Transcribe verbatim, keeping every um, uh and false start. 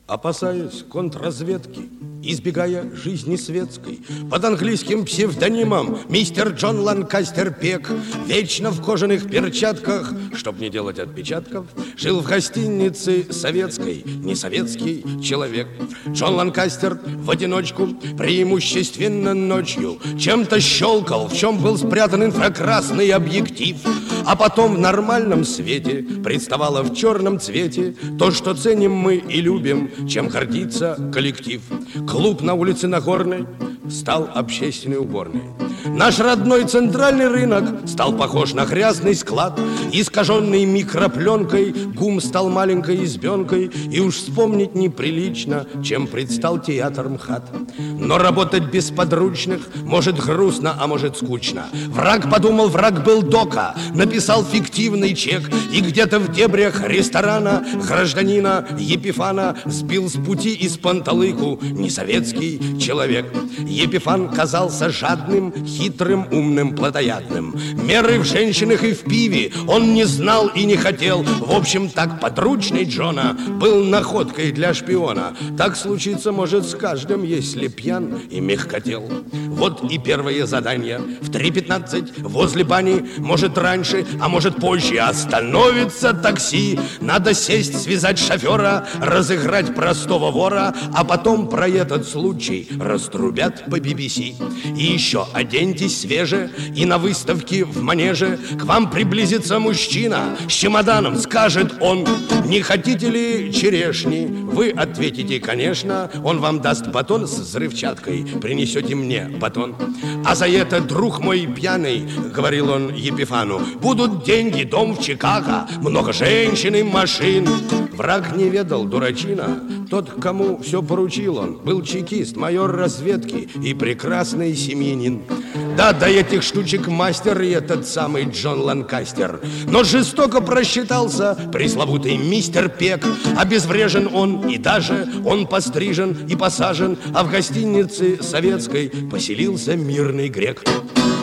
Опасаясь контрразведки, избегая жизни светской, под английским псевдонимом мистер Джон Ланкастер Пек вечно в кожаных перчатках, чтоб не делать отпечатков, жил в гостинице советской, не советский человек. Джон Ланкастер в одиночку, преимущественно ночью, чем-то щелкал, в чем был спрятан инфракрасный объектив, а потом в нормальном свете представало в черном цвете то, что ценим мы и любим, чем гордится коллектив. Клуб на улице Нагорной стал общественной уборной. Наш родной центральный рынок стал похож на грязный склад, искаженный микропленкой, ГУМ стал маленькой избенкой, и уж вспомнить неприлично, чем предстал театр МХАТ. Но работать без подручных может грустно, а может скучно. Враг подумал, враг был дока, написал фиктивный чек, и где-то в дебрях ресторана гражданина Епифана сбил с пути из панталыку несоветский человек. Епифан казался жадным, хитрым, умным, плотоядным. Меры в женщинах и в пиве он не знал и не хотел. В общем, так подручный Джона был находкой для шпиона. Так случится может с каждым, если пьян и мягкотел. Вот и первое задание. В три пятнадцать возле бани, может раньше, а может позже, остановится такси. Надо сесть, связать шофера, разыграть простого вора, а потом про этот случай раструбят по би би си. И еще оденьтесь свеже, и на выставке в манеже к вам приблизится мужчина с чемоданом. Скажет он: не хотите ли черешни? Вы ответите: конечно. Он вам даст батон с взрывчаткой, принесете мне батон. А за это, друг мой пьяный, говорил он Епифану, будут деньги, дом в Чикаго, много женщин и машин. Враг не ведал, дурачина, тот, кому все поручил он, был чекист, майор разведки и прекрасный семьянин. Да, до этих штучек мастер и этот самый Джон Ланкастер. Но жестоко просчитался пресловутый мистер Пек. Обезврежен он и даже он пострижен и посажен, а в гостинице советской поселился мирный грек.